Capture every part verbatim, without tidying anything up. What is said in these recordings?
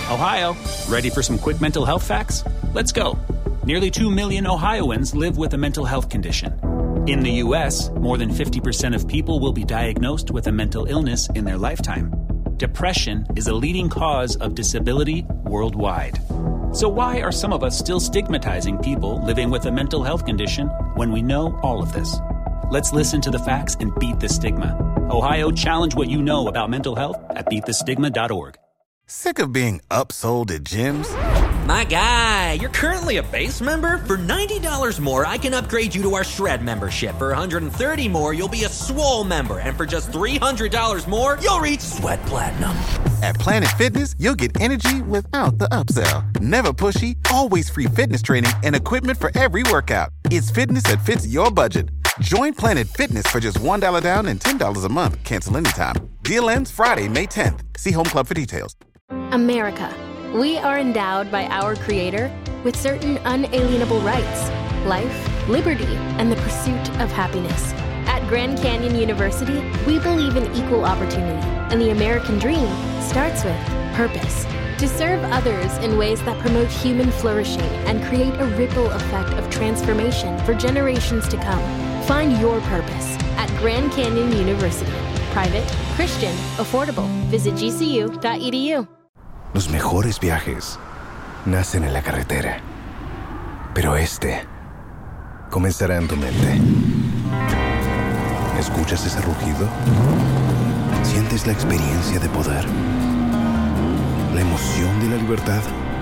Ohio, ready for some quick mental health facts? Let's go. Nearly two million Ohioans live with a mental health condition. In the U S, more than fifty percent of people will be diagnosed with a mental illness in their lifetime. Depression is a leading cause of disability worldwide. So why are some of us still stigmatizing people living with a mental health condition when we know all of this? Let's listen to the facts and beat the stigma. Ohio, challenge what you know about mental health at beat the stigma dot org. Sick of being upsold at gyms? My guy, you're currently a base member? For ninety dollars more, I can upgrade you to our Shred membership. For one hundred thirty dollars more, you'll be a Swole member. And for just three hundred dollars more, you'll reach Sweat Platinum. At Planet Fitness, you'll get energy without the upsell. Never pushy, always free fitness training and equipment for every workout. It's fitness that fits your budget. Join Planet Fitness for just one dollar down and ten dollars a month. Cancel anytime. Deal ends Friday, May tenth. See Home Club for details. America. We are endowed by our Creator with certain unalienable rights: life, liberty, and the pursuit of happiness. At Grand Canyon University, we believe in equal opportunity, and the American dream starts with purpose. To serve others in ways that promote human flourishing and create a ripple effect of transformation for generations to come. Find your purpose at Grand Canyon University. Private, Christian, affordable. Visit G C U dot E D U. Los mejores viajes nacen en la carretera, pero este comenzará en tu mente. ¿Escuchas ese rugido? ¿Sientes la experiencia de poder? ¿La emoción de la libertad?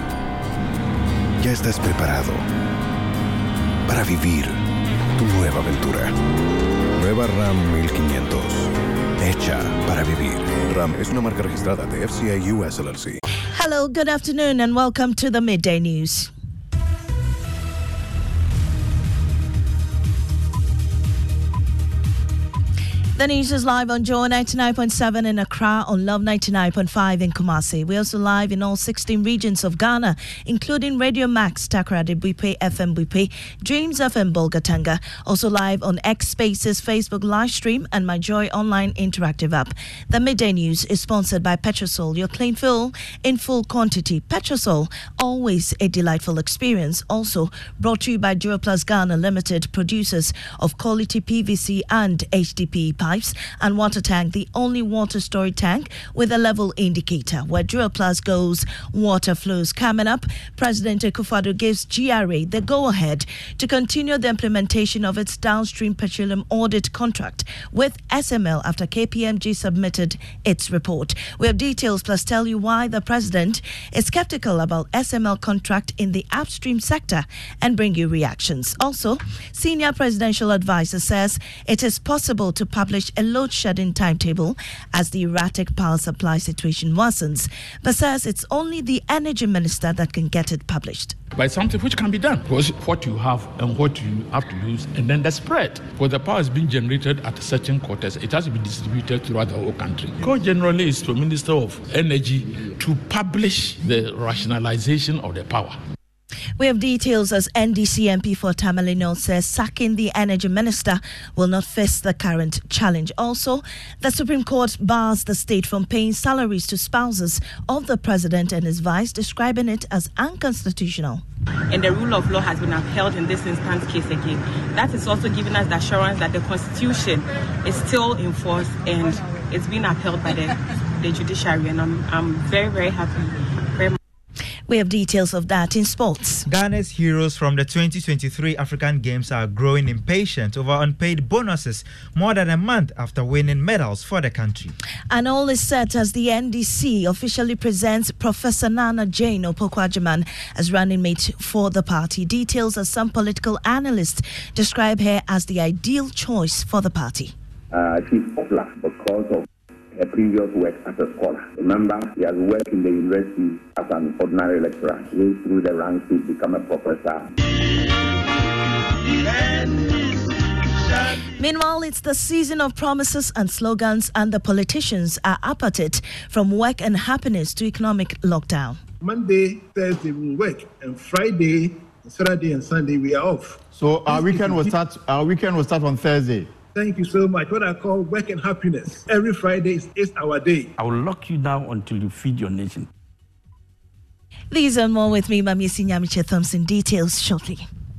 Ya estás preparado para vivir tu nueva aventura. Nueva RAM mil quinientos, hecha para vivir. RAM es una marca registrada de F C I U S L L C. Hello, good afternoon, and welcome to the Midday News. The news is live on Joy ninety-nine point seven in Accra, on Love ninety-nine point five in Kumasi. We're also live in all sixteen regions of Ghana, including Radio Max, Takoradi Buipe, F M Buipe, Dreams F M Bolgatanga. Also live on X Spaces, Facebook live stream, and My Joy online interactive app. The Midday News is sponsored by Petrosol, your clean fuel in full quantity. Petrosol, always a delightful experience. Also brought to you by Duroplus Ghana Limited, producers of quality P V C and H D P E pipes and water tank, the only water storage tank with a level indicator. Where Duroplus goes, water flows. Coming up, President Akufo-Addo gives G R A the go-ahead to continue the implementation of its downstream petroleum audit contract with S M L after K P M G submitted its report. We have details plus tell you why the president is skeptical about S M L contract in the upstream sector and bring you reactions. Also, senior presidential advisor says it is possible to publish a load shedding timetable as the erratic power supply situation worsens, but says it's only the energy minister that can get it published. By something which can be done, because what you have and what you have to use, and then the spread. For the power is being generated at certain quarters, it has to be distributed throughout the whole country. Call generally is to Minister of Energy to publish the rationalization of the power. We have details as N D C M P for Tamale North says sacking the energy minister will not face the current challenge. Also, the Supreme Court bars the state from paying salaries to spouses of the president and his vice, describing it as unconstitutional. And the rule of law has been upheld in this instance case again. That is also giving us the assurance that the Constitution is still in force and it's been upheld by the, the judiciary. And I'm, I'm very, very happy. Very We have details of that in sports. Ghana's heroes from the twenty twenty-three African Games are growing impatient over unpaid bonuses more than a month after winning medals for the country. And all is set as the N D C officially presents Professor Nana Jane Opoku-Agyeman as running mate for the party. Details as some political analysts describe her as the ideal choice for the party. Uh, she's popular because of her previous work as a scholar. Remember, he has worked in the university as an ordinary lecturer. He went through the ranks to become a professor. Meanwhile, it's the season of promises and slogans, and the politicians are up at it, from work and happiness to economic lockdown. Monday, Thursday we work, and Friday, Saturday, and Sunday we are off. So our weekend will start. Our weekend will start on Thursday. Thank you so much. What I call work and happiness. Every Friday is, is our day. I will lock you down until you feed your nation. These and more with me, Mamisi Nyamiche Thompson. Details shortly.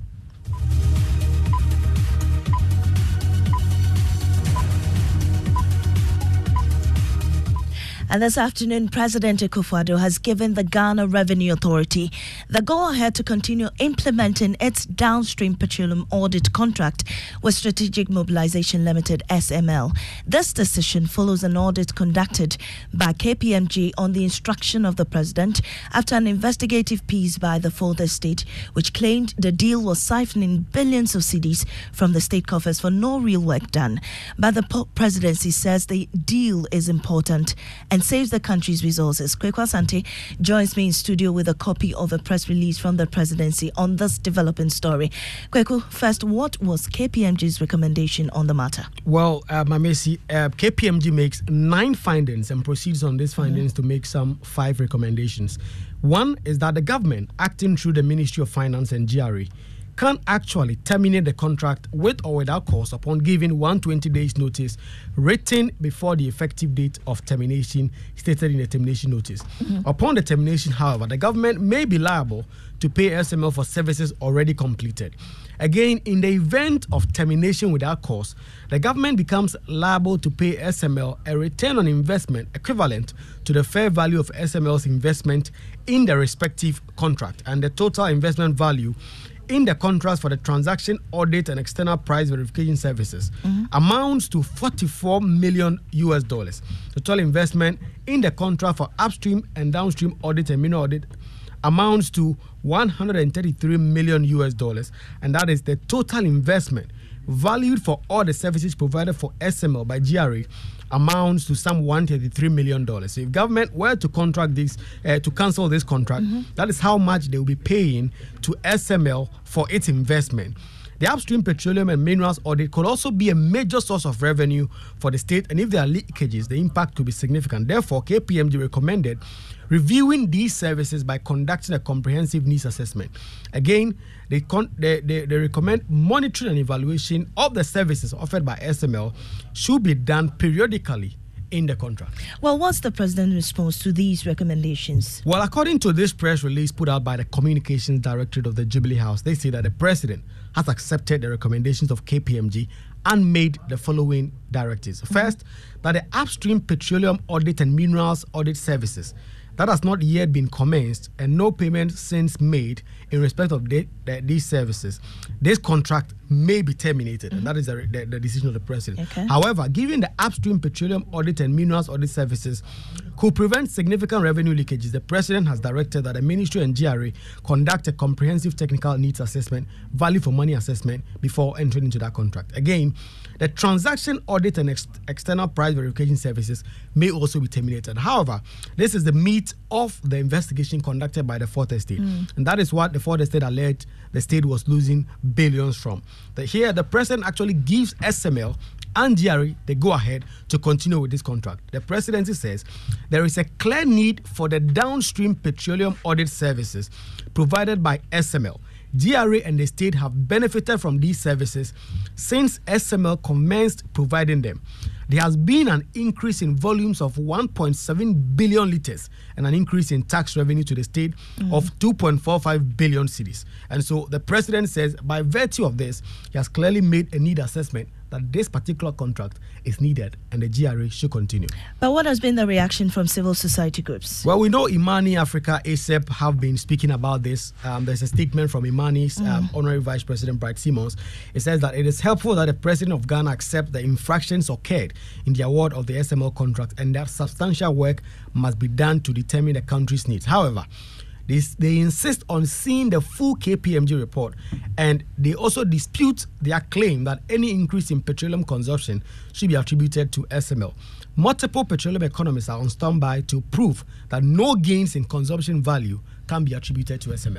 And this afternoon, President Akufo-Addo has given the Ghana Revenue Authority the go-ahead to continue implementing its downstream petroleum audit contract with Strategic Mobilization Limited, S M L. This decision follows an audit conducted by K P M G on the instruction of the President after an investigative piece by the Fourth Estate, which claimed the deal was siphoning billions of cedis from the state coffers for no real work done. But the presidency says the deal is important and saves the country's resources. Kweku Asante joins me in studio with a copy of a press release from the presidency on this developing story. Kweku, first, what was K P M G's recommendation on the matter? Well, uh, Mamesi, uh, K P M G makes nine findings and proceeds on these findings mm-hmm. to make some five recommendations. One is that the government, acting through the Ministry of Finance and G R A, can actually terminate the contract with or without cause upon giving one hundred twenty days notice written before the effective date of termination stated in the termination notice. Mm-hmm. Upon the termination, however, the government may be liable to pay S M L for services already completed. Again, in the event of termination without cause, the government becomes liable to pay S M L a return on investment equivalent to the fair value of S M L's investment in the respective contract and the total investment value in the contract for the transaction audit and external price verification services mm-hmm. amounts to forty-four million U S dollars. The total investment in the contract for upstream and downstream audit and mineral audit amounts to one hundred thirty-three million U S dollars, and that is the total investment valued for all the services provided for S M L by G R A amounts to some one hundred thirty-three million dollars. So if government were to contract this, uh, to cancel this contract, mm-hmm. that is how much they will be paying to S M L for its investment. The upstream petroleum and minerals audit could also be a major source of revenue for the state, and if there are leakages, the impact could be significant. Therefore, K P M G recommended reviewing these services by conducting a comprehensive needs assessment. Again, they, con- they, they, they recommend monitoring and evaluation of the services offered by S M L should be done periodically in the contract. Well, what's the president's response to these recommendations? Well, according to this press release put out by the Communications Directorate of the Jubilee House, they say that the president has accepted the recommendations of K P M G and made the following directives. First, mm-hmm. that the upstream petroleum audit and minerals audit services that has not yet been commenced and no payment since made in respect of the, the, these services, this contract may be terminated, mm-hmm. and that is the, the, the decision of the president. Okay. However, given the upstream petroleum audit and minerals audit services could prevent significant revenue leakages, the president has directed that the ministry and G R A conduct a comprehensive technical needs assessment, value for money assessment before entering into that contract. Again, the transaction audit and ex- external price verification services may also be terminated. However, this is the meat of the investigation conducted by the Fourth Estate, mm. and that is what the Fourth Estate alleged the state was losing billions from. The, here, the president actually gives S M L and G R A the go-ahead to continue with this contract. The presidency says there is a clear need for the downstream petroleum audit services provided by S M L. G R A and the state have benefited from these services since S M L commenced providing them. There has been an increase in volumes of one point seven billion litres and an increase in tax revenue to the state mm. of two point four five billion cedis. And so the president says by virtue of this, he has clearly made a need assessment that this particular contract is needed and the G R A should continue. But what has been the reaction from civil society groups? Well, we know Imani Africa, A S E P, have been speaking about this. Um, there's a statement from Imani's mm. um, Honorary Vice President Bright Simmons. It says that it is helpful that the President of Ghana accept the infractions occurred in the award of the S M L contract and that substantial work must be done to determine the country's needs. However, They, they insist on seeing the full K P M G report, and they also dispute their claim that any increase in petroleum consumption should be attributed to S M L. Multiple petroleum economists are on standby to prove that no gains in consumption value can be attributed to S M L.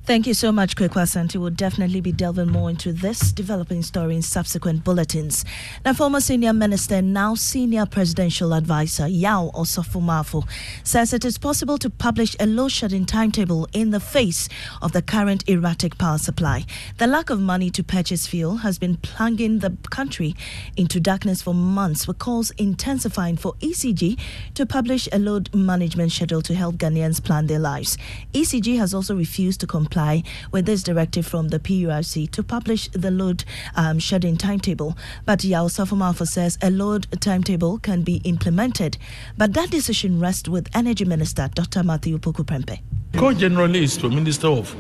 Thank you so much, Kwekwa Santi. We'll definitely be delving more into this developing story in subsequent bulletins. Now, former senior minister, now senior presidential advisor, Yao Osofo-Maafo, says it is possible to publish a load-shedding timetable in the face of the current erratic power supply. The lack of money to purchase fuel has been plunging the country into darkness for months, with calls intensifying for E C G to publish a load management schedule to help Ghanaians plan their lives. E C G has also refused to comply with this directive from the P U R C to publish the load um, shedding timetable. But Yao Osofo-Maafo says a load timetable can be implemented, but that decision rests with Energy Minister Doctor Matthew Poku-Prempeh. Code generally is the Minister of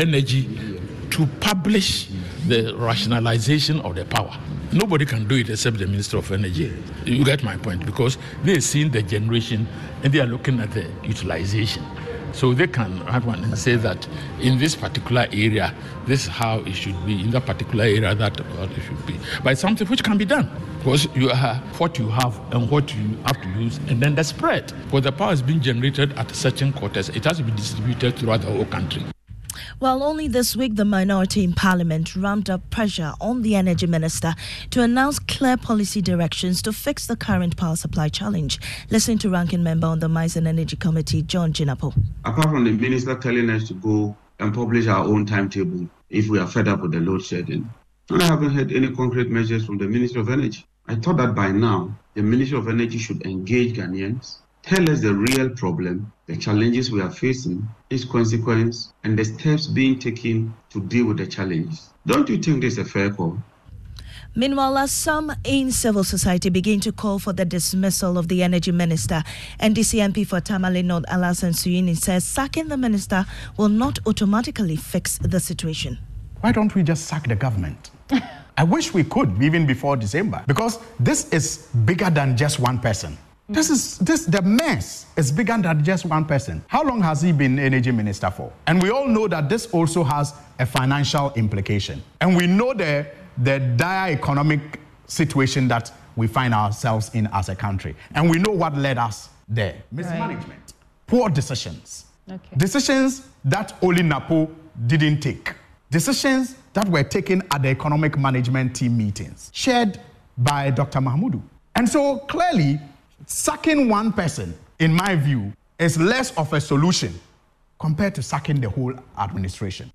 Energy to publish the rationalization of the power. Nobody can do it except the Minister of Energy. You get my point, because they've seen the generation and they are looking at the utilization. So they can have one and say that in this particular area, this is how it should be. In that particular area, that what it should be. But it's something which can be done, because you have what you have and what you have to use, and then the spread. Because the power is being generated at certain quarters, it has to be distributed throughout the whole country. Well, only this week, the minority in Parliament ramped up pressure on the Energy Minister to announce clear policy directions to fix the current power supply challenge. Listen to Ranking Member on the Mines and Energy Committee, John Jinapor. Apart from the Minister telling us to go and publish our own timetable if we are fed up with the load shedding, I haven't heard any concrete measures from the Ministry of Energy. I thought that by now, the Ministry of Energy should engage Ghanaians, tell us the real problem, the challenges we are facing, its consequence, and the steps being taken to deal with the challenges. Don't you think this is a fair call? Meanwhile, as some in civil society begin to call for the dismissal of the Energy Minister, N D C M P for Tamale North, Alassane Suhuyini, says sacking the minister will not automatically fix the situation. Why don't we just sack the government? I wish we could, even before December, because this is bigger than just one person. This is this the mess is bigger than just one person. How long has he been energy minister for? And we all know that this also has a financial implication. And we know the the dire economic situation that we find ourselves in as a country. And we know what led us there. Mismanagement, right. Poor decisions. Okay. Decisions that only NAPO didn't take. Decisions that were taken at the economic management team meetings, shared by Doctor Mahmoudou. And so clearly, sacking one person, in my view, is less of a solution compared to sacking the whole administration.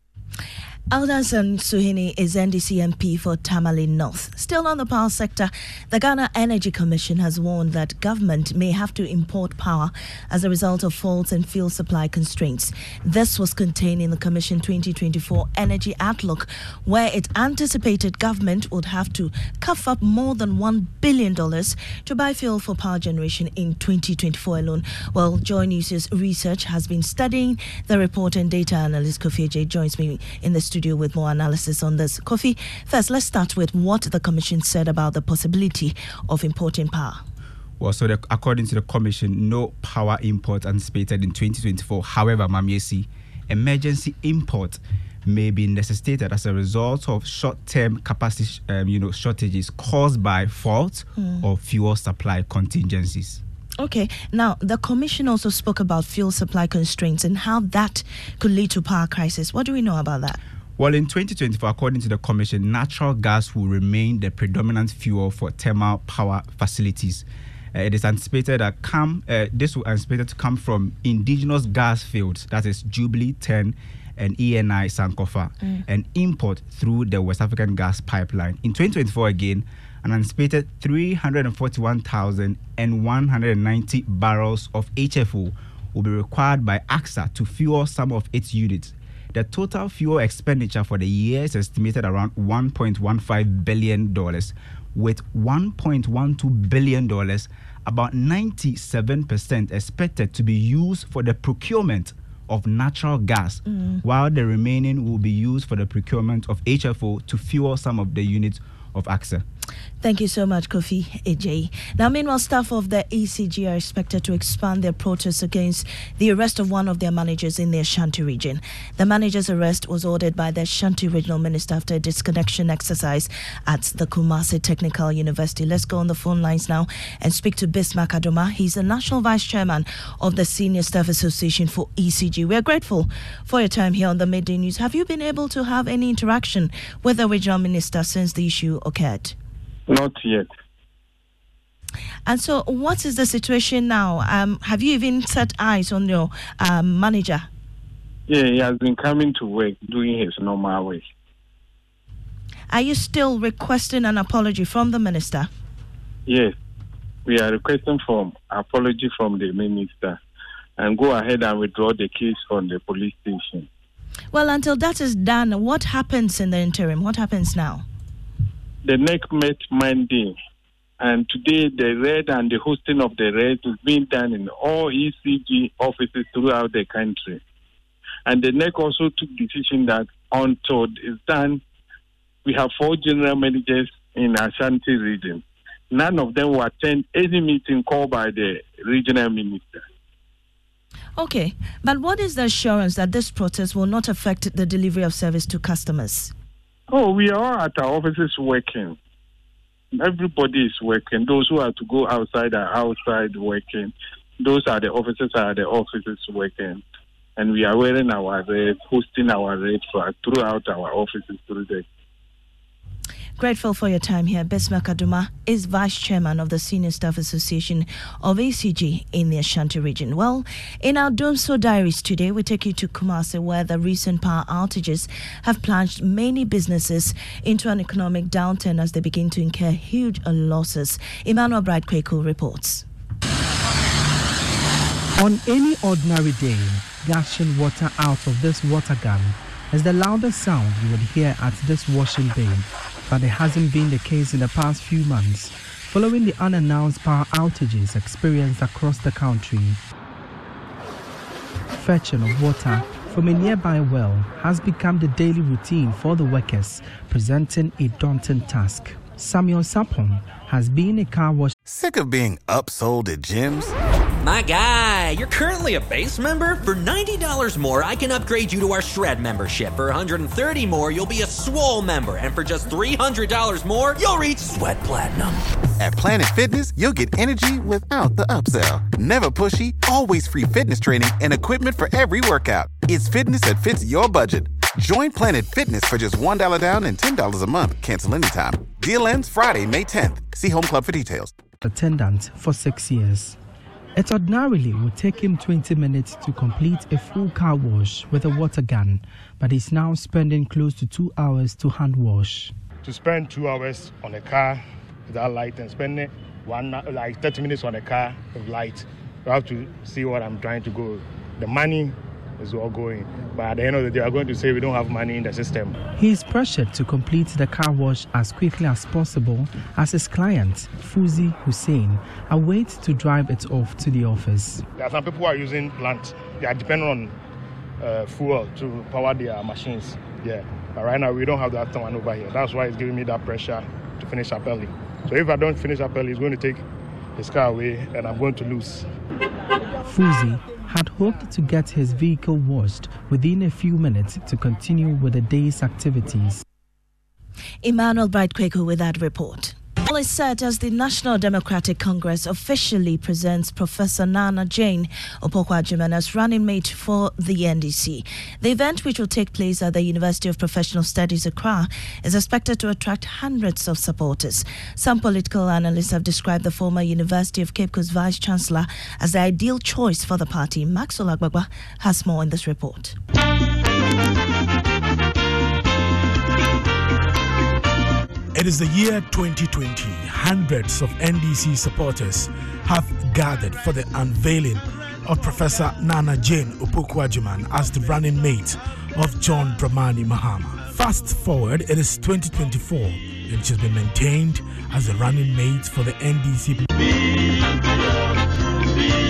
Alassane Suhuyini is N D C M P for Tamale North. Still on the power sector, the Ghana Energy Commission has warned that government may have to import power as a result of faults and fuel supply constraints. This was contained in the Commission twenty twenty-four Energy Outlook, where it anticipated government would have to cough up more than one billion dollars to buy fuel for power generation in twenty twenty-four alone. Well, Joy News' research has been studying the report, and data analyst Kofi J joins me in the studio with more analysis on this. Kofi, first, let's start with what the Commission said about the possibility of importing power. Well, so the, according to the Commission, no power import anticipated in twenty twenty-four. However, Mamiesi, emergency import may be necessitated as a result of short-term capacity um, you know, shortages caused by faults mm. or fuel supply contingencies. Okay, now the Commission also spoke about fuel supply constraints and how that could lead to power crisis. What do we know about that? Well, in twenty twenty-four, according to the Commission, natural gas will remain the predominant fuel for thermal power facilities. Uh, it is anticipated that come, uh, this will anticipated to come from indigenous gas fields, that is Jubilee ten and E N I Sankofa, mm. and import through the West African gas pipeline. In twenty twenty-four, again, an anticipated three hundred forty-one thousand one hundred ninety barrels of H F O will be required by A C S A to fuel some of its units. The total fuel expenditure for the year is estimated around one point one five billion dollars, with one point one two billion dollars, about ninety-seven percent expected to be used for the procurement of natural gas, mm. while the remaining will be used for the procurement of H F O to fuel some of the units of A C S A. Thank you so much, Kofi Eje. Now, meanwhile, staff of the E C G are expected to expand their protests against the arrest of one of their managers in the Ashanti region. The manager's arrest was ordered by the Ashanti Regional Minister after a disconnection exercise at the Kumasi Technical University. Let's go on the phone lines now and speak to Bismarck Adoma. He's the National Vice Chairman of the Senior Staff Association for E C G. We're grateful for your time here on the Midday News. Have you been able to have any interaction with the Regional Minister since the issue occurred? Not yet. And so, what is the situation now? Um, have you even set eyes on your um, manager? Yeah, he has been coming to work, doing his normal way. Are you still requesting an apology from the minister? Yes, we are requesting for apology from the minister and go ahead and withdraw the case from the police station. Well, until that is done, what happens in the interim? What happens now? The N E C met Monday, and today the raid and the hosting of the raid is being done in all E C G offices throughout the country. And the N E C also took decision that until it's done, we have four general managers in Ashanti region. None of them will attend any meeting called by the regional minister. Okay, but what is the assurance that this protest will not affect the delivery of service to customers? Oh, we are all at our offices working. Everybody is working. Those who are to go outside are outside working. Those are the offices are the offices working. And we are wearing our red, hosting our red flag throughout our offices today. Grateful for your time here. Bismarck Adoma is Vice Chairman of the Senior Staff Association of E C G in the Ashanti region. Well, in our Domso Diaries today, we take you to Kumasi, where the recent power outages have plunged many businesses into an economic downturn as they begin to incur huge losses. Emmanuel Bright Kweku reports. On any ordinary day, gushing water out of this water gun is the loudest sound you would hear at this washing bay. But it hasn't been the case in the past few months, following the unannounced power outages experienced across the country. Fetching of water from a nearby well has become the daily routine for the workers, presenting a daunting task. Samuel Sapon has been a car wash. Sick of being upsold at gyms? My guy, you're currently a base member? For ninety dollars more, I can upgrade you to our Shred membership. For one hundred thirty dollars more, you'll be a Swole member. And for just three hundred dollars more, you'll reach Sweat Platinum. At Planet Fitness, you'll get energy without the upsell. Never pushy, always free fitness training and equipment for every workout. It's fitness that fits your budget. Join Planet Fitness for just one dollar down and ten dollars a month. Cancel anytime. Deal ends Friday, May tenth. See Home Club for details. Attendant for six years. It ordinarily would take him twenty minutes to complete a full car wash with a water gun, but he's now spending close to two hours to hand wash. To spend two hours on a car without light and spend one like thirty minutes on a car with light, you have to see what I'm trying to go. The money is all going, but at the end of the day, we are going to say we don't have money in the system. He is pressured to complete the car wash as quickly as possible as his client, Fuzi Hussein, awaits to drive it off to the office. There are some people who are using plant. They are dependent on uh, fuel to power their machines. Yeah, but right now we don't have that one over here. That's why it's giving me that pressure to finish up early. So if I don't finish up early, it's going to take his car away and I'm going to lose. Fuzi had hoped to get his vehicle washed within a few minutes to continue with the day's activities. Emmanuel Bright Kweku with that report. All is set as the National Democratic Congress officially presents Professor Nana Jane Opoku-Agyeman as running mate for the N D C. The event, which will take place at the University of Professional Studies, Accra, is expected to attract hundreds of supporters. Some political analysts have described the former University of Cape Coast Vice-Chancellor as the ideal choice for the party. Maxwell Agbagba has more in this report. It is the year twenty twenty. Hundreds of N D C supporters have gathered for the unveiling of Professor Nana Jane Opoku-Agyeman as the running mate of John Dramani Mahama. Fast forward, it is twenty twenty-four, and she's been maintained as the running mate for the N D C.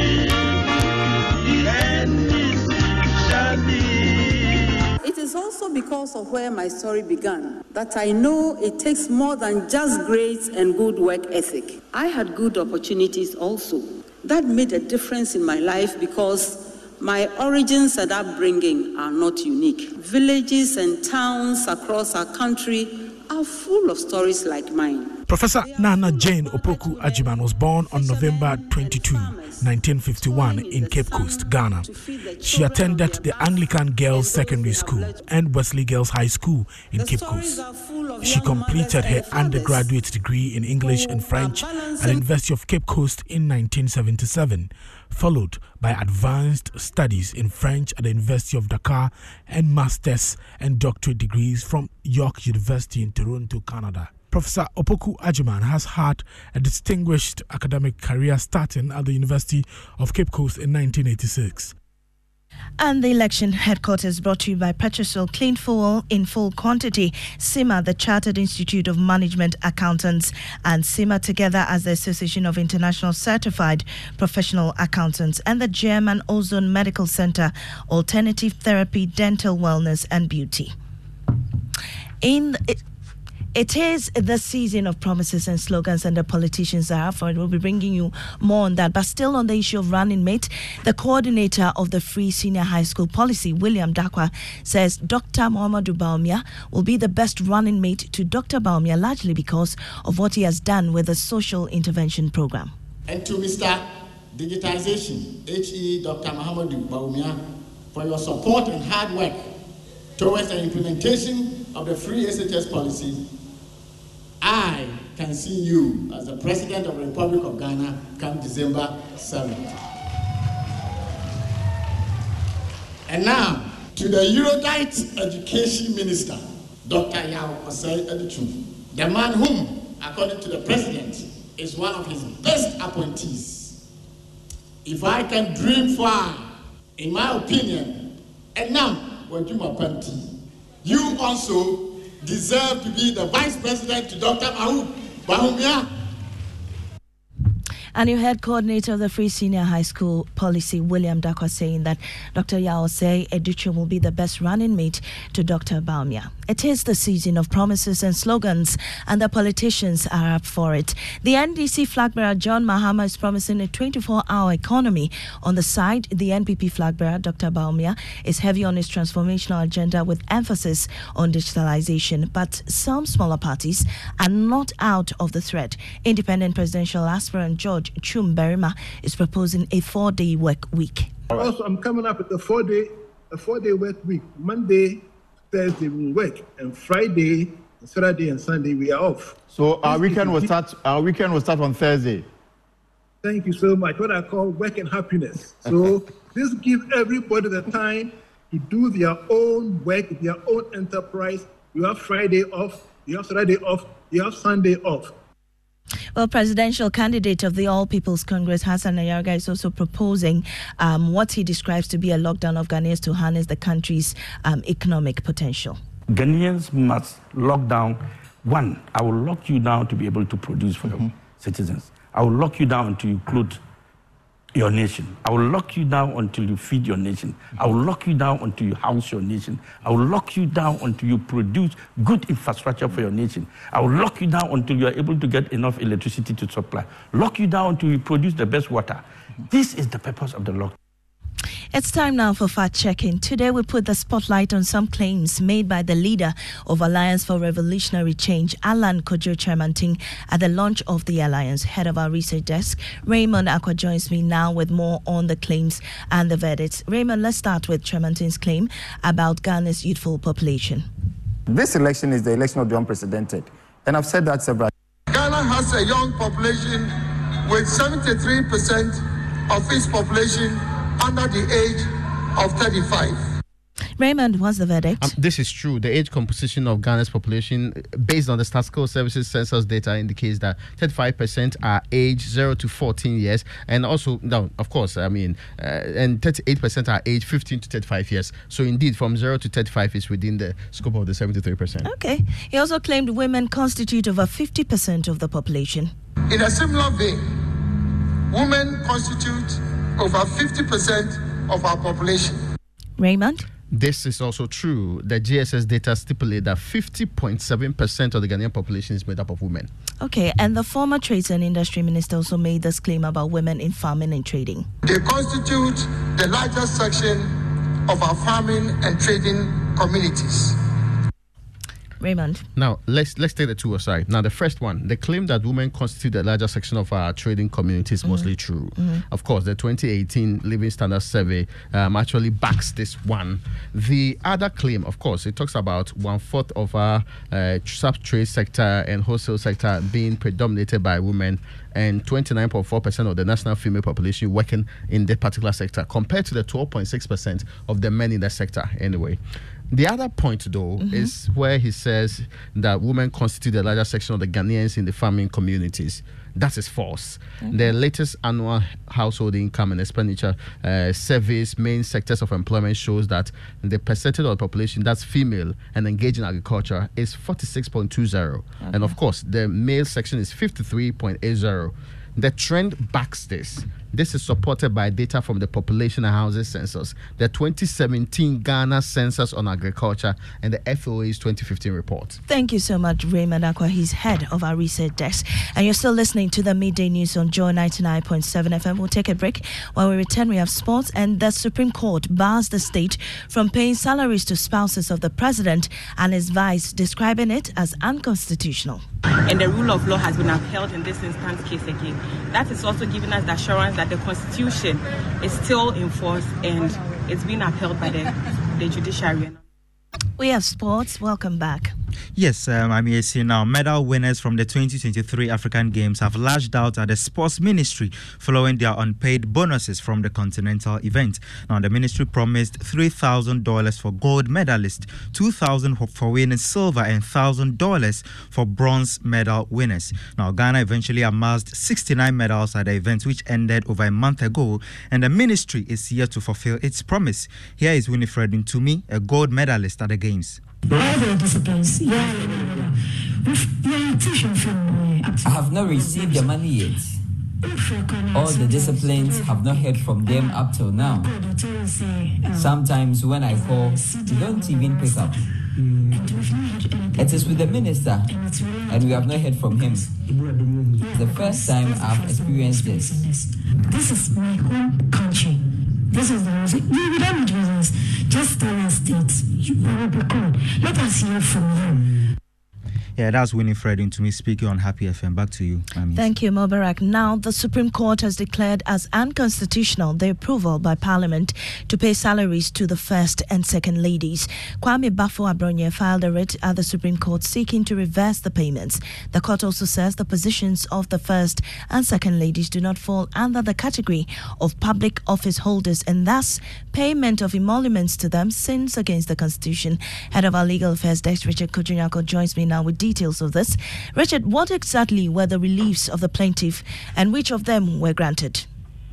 It is also also because of where my story began, that I know it takes more than just grades and good work ethic. I had good opportunities also. That made a difference in my life because my origins and upbringing are not unique. Villages and towns across our country are full of stories like mine. Professor Nana Jane Opoku Agyeman was born on November twenty-second, nineteen fifty-one in Cape Coast, Ghana. She attended the Anglican Girls Secondary School and Wesley Girls High School in Cape Coast. She completed her undergraduate degree in English and French at the University of Cape Coast in nineteen seventy-seven, followed by advanced studies in French at the University of Dakar and master's and doctorate degrees from York University in Toronto, Canada. Professor Opoku Agyeman has had a distinguished academic career starting at the University of Cape Coast in nineteen eighty-six. And the election headquarters brought to you by Petrosol Clean Fuel in full quantity, CIMA, the Chartered Institute of Management Accountants, and CIMA together as the Association of International Certified Professional Accountants, and the German Ozone Medical Center, Alternative Therapy, Dental Wellness and Beauty. In it, It is the season of promises and slogans, and the politicians are up for it. We'll be bringing you more on that. But still on the issue of running mate, the coordinator of the Free Senior High School Policy, William Dakwa, says Doctor Muhammadu Bawumia will be the best running mate to Doctor Bawumia, largely because of what he has done with the social intervention program. And to Mister Digitization, H E Doctor Muhammadu Bawumia, for your support and hard work towards the implementation of the Free S H S policy. I can see you as the President of the Republic of Ghana come December seventh. And now, to the erudite Education Minister, Doctor Yao Osei Edichum, the man whom, according to the President, is one of his best appointees. If I can dream far, in my opinion, and now, when you Panti, you also deserve to be the Vice President to Doctor Bawumia. And you heard coordinator of the Free Senior High School Policy, William Dakwa, saying that Doctor Yao Osei Edichum will be the best running mate to Doctor Bawumia. It is the season of promises and slogans, and the politicians are up for it. The N D C flag bearer, John Mahama, is promising a twenty-four hour economy. On the side, the N P P flag bearer, Doctor Bawumia, is heavy on his transformational agenda with emphasis on digitalization. But some smaller parties are not out of the threat. Independent presidential aspirant George Chum Berima is proposing a four-day work week. Also, I'm coming up with a four-day, a four-day work week. Monday, Thursday we work, and Friday, Saturday, and Sunday we are off. So our weekend will start. Our weekend will start on Thursday. Thank you so much. What I call work and happiness. So this gives everybody the time to do their own work, their own enterprise. You have Friday off. You have Saturday off. You have Sunday off. Well, presidential candidate of the All People's Congress, Hassan Ayarga, is also proposing um, what he describes to be a lockdown of Ghanaians to harness the country's um, economic potential. Ghanaians must lock down. One, I will lock you down to be able to produce for mm-hmm. your citizens. I will lock you down until you clothe your nation. I will lock you down until you feed your nation. I will lock you down until you house your nation. I will lock you down until you produce good infrastructure for your nation. I will lock you down until you are able to get enough electricity to supply. Lock you down until you produce the best water. This is the purpose of the lockdown. It's time now for fact-checking. Today we put the spotlight on some claims made by the leader of Alliance for Revolutionary Change, Alan Kojo Kyerematen, at the launch of the Alliance. Head of our research desk, Raymond Akwa, joins me now with more on the claims and the verdicts. Raymond, let's start with Kyerematen's claim about Ghana's youthful population. This election is the election of the unprecedented, and I've said that several times. Ghana has a young population with seventy-three percent of its population under the age of thirty-five. Raymond, what's the verdict? Um, this is true. The age composition of Ghana's population, based on the Statistical Services census data, indicates that thirty-five percent are aged zero to fourteen years, and also, no, of course, I mean, uh, and thirty-eight percent are aged fifteen to thirty-five years. So indeed, from zero to thirty-five is within the scope of the seventy-three percent. Okay. He also claimed women constitute over fifty percent of the population. In a similar vein, women constitute over fifty percent of our population. Raymond? This is also true. The G S S data stipulate that fifty point seven percent of the Ghanaian population is made up of women. Okay, and the former Trades and Industry Minister also made this claim about women in farming and trading. They constitute the largest section of our farming and trading communities. Raymond. Now, let's let's take the two aside. Now, the first one, the claim that women constitute the larger section of our trading community is mm-hmm. mostly true. Mm-hmm. Of course, the twenty eighteen Living Standards Survey um, actually backs this one. The other claim, of course, it talks about one-fourth of our uh, sub-trade sector and wholesale sector being predominated by women, and twenty-nine point four percent of the national female population working in that particular sector, compared to the twelve point six percent of the men in that sector anyway. The other point, though, mm-hmm. is where he says that women constitute the larger section of the Ghanaians in the farming communities. That is false. Mm-hmm. The latest annual household income and expenditure uh, surveys main sectors of employment shows that the percentage of the population that's female and engaged in agriculture is forty-six point two zero. Okay. And of course, the male section is fifty-three point eight zero. The trend backs this. This is supported by data from the Population and Housing Census, the twenty seventeen Ghana Census on Agriculture, and the F O A's twenty fifteen report. Thank you so much, Raymond Akwa. He's head of our research desk. And you're still listening to the Midday News on Joy ninety-nine point seven F M. We'll take a break. When we return, we have sports, and the Supreme Court bars the state from paying salaries to spouses of the president and his vice, describing it as unconstitutional. And the rule of law has been upheld in this instance case again. That is also giving us the assurance that the Constitution is still in force and it's been upheld by the, the judiciary. We have sports. Welcome back. Yes, um, I'm here seeing now. Medal winners from the twenty twenty-three African Games have lashed out at the Sports Ministry following their unpaid bonuses from the continental event. Now, the ministry promised three thousand dollars for gold medalists, two thousand dollars for winning silver, and one thousand dollars for bronze medal winners. Now, Ghana eventually amassed sixty-nine medals at the event, which ended over a month ago, and the ministry is here to fulfill its promise. Here is Winifred Ntumi, a gold medalist at the Games. I have not received the money yet. All the disciplines have not heard from them up till now. Sometimes when I call, they don't even pick up. It is with the minister, and we have not heard from him. It's the first time I've experienced this. This is my home country. This is the music. You without Jesus, just tell us that you will be called. Let us hear from you. Yeah, that's Winifred Ntumi speaking on Happy F M. Back to you, Mami. Thank you, Mubarak. Now, the Supreme Court has declared as unconstitutional the approval by Parliament to pay salaries to the First and Second Ladies. Kwame Bafo-Abronye filed a writ at the Supreme Court seeking to reverse the payments. The court also says the positions of the First and Second Ladies do not fall under the category of public office holders, and thus payment of emoluments to them sins against the Constitution. Head of our Legal Affairs Desk, Richard Kojunyako, joins me now with details of this. Richard, what exactly were the reliefs of the plaintiff and which of them were granted?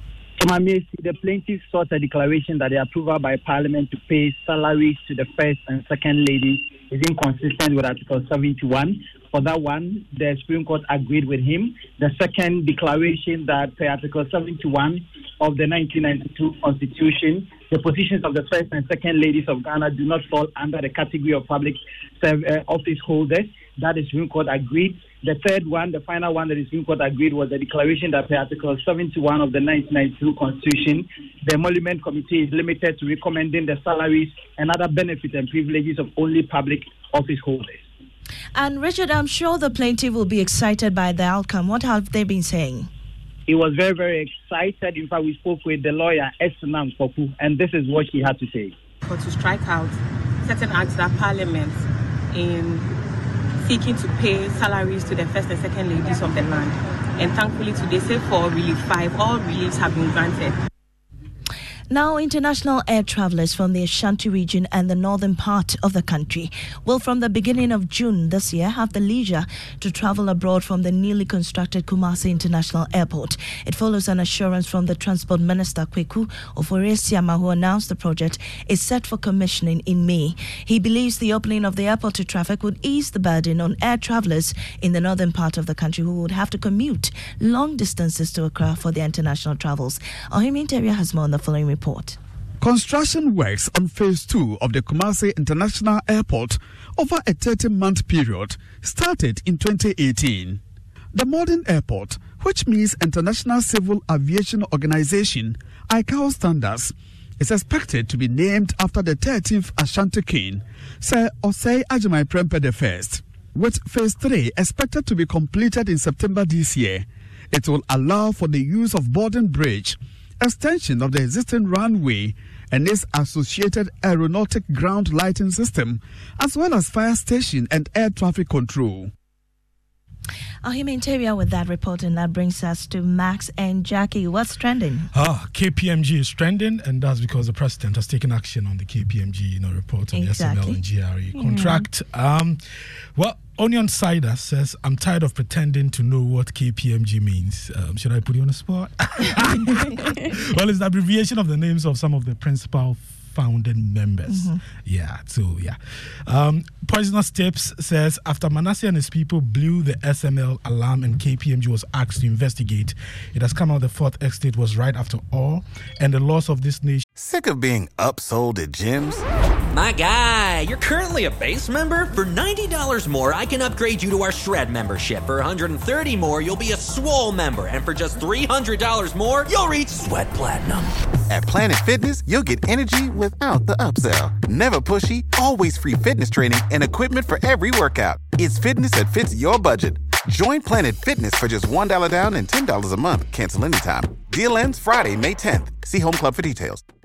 The plaintiff sought a declaration that the approval by Parliament to pay salaries to the First and Second Ladies is inconsistent with Article seventy-one. For that one, the Supreme Court agreed with him. The second declaration that per Article seventy-one of the nineteen ninety-two Constitution, the positions of the First and Second Ladies of Ghana do not fall under the category of public serv- uh, office holders. That the Supreme Court agreed. The third one, the final one that the Supreme Court agreed, was the declaration that per Article seventy-one of the nineteen ninety-two Constitution, the Emolument Committee is limited to recommending the salaries and other benefits and privileges of only public office holders. And Richard, I'm sure the plaintiff will be excited by the outcome. What have they been saying? He was very, very excited. In fact, we spoke with the lawyer, Esunam Popu, and this is what she had to say. For to strike out certain acts that Parliament in seeking to pay salaries to the First and Second Ladies of the land. And thankfully today, say for Relief five, all reliefs have been granted. Now, international air travelers from the Ashanti region and the northern part of the country will, from the beginning of June this year, have the leisure to travel abroad from the newly constructed Kumasi International Airport. It follows an assurance from the Transport Minister, Kweku Oforie-Siama, who announced the project is set for commissioning in May. He believes the opening of the airport to traffic would ease the burden on air travelers in the northern part of the country who would have to commute long distances to Accra for their international travels. Ohimi Interior has more on the following report. Construction works on phase two of the Kumasi International Airport over a thirty-month period started in twenty eighteen. The modern airport, which means International Civil Aviation Organization, I C A O standards, is expected to be named after the thirteenth Ashanti King, Sir Osei Ajimai Prempeh the First. With phase three expected to be completed in September this year, it will allow for the use of Borden Bridge, extension of the existing runway and its associated aeronautic ground lighting system, as well as fire station and air traffic control. Ahim Interior with that report, and that brings us to Max and Jackie. What's trending? Ah, K P M G is trending, and that's because the president has taken action on the K P M G, you know, report on Exactly. the S M L and G R E Yeah. contract. Um, well, Onion Cider says, I'm tired of pretending to know what K P M G means. Um, should I put you on the spot? Well, it's the abbreviation of the names of some of the principal founding members. Mhm. Yeah, so yeah. Um, Poisonous Tips says, after Manasseh and his people blew the S M L alarm and K P M G was asked to investigate, it has come out the Fourth Estate was right after all, and the loss of this nation. Sick of being upsold at gyms? My guy, you're currently a base member? For ninety dollars more, I can upgrade you to our Shred membership. For one hundred thirty dollars more, you'll be a Swole member. And for just three hundred dollars more, you'll reach Sweat Platinum. At Planet Fitness, you'll get energy without the upsell. Never pushy, always free fitness training and equipment for every workout. It's fitness that fits your budget. Join Planet Fitness for just one dollar down and ten dollars a month. Cancel anytime. Deal ends Friday, May tenth. See Home Club for details.